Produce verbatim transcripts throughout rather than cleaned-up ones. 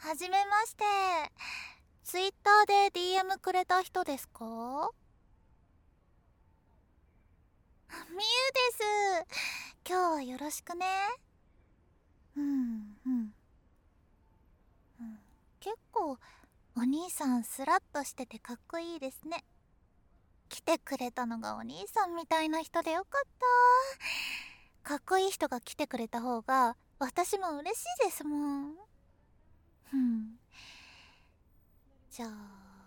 はじめまして。ツイッターで ディーエム くれた人ですか？みゆです。今日はよろしくね。うんうんうん。結構お兄さんスラッとしててかっこいいですね。来てくれたのがお兄さんみたいな人でよかった。かっこいい人が来てくれた方が私も嬉しいですもん。うん。じゃあ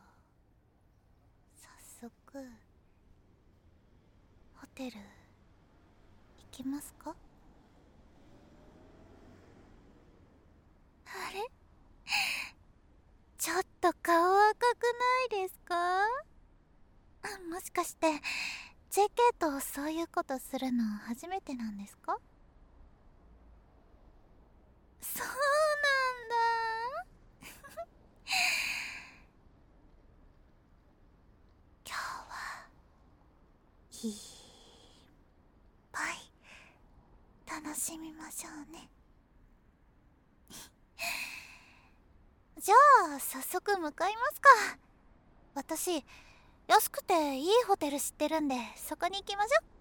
早速ホテル行きますか？あれ、ちょっと顔赤くないですか？あ、もしかして ジェーケー とそういうことするの初めてなんですか？そうなんだ。今日はいっぱい楽しみましょうね。じゃあ早速向かいますか。私安くていいホテル知ってるんでそこに行きましょう。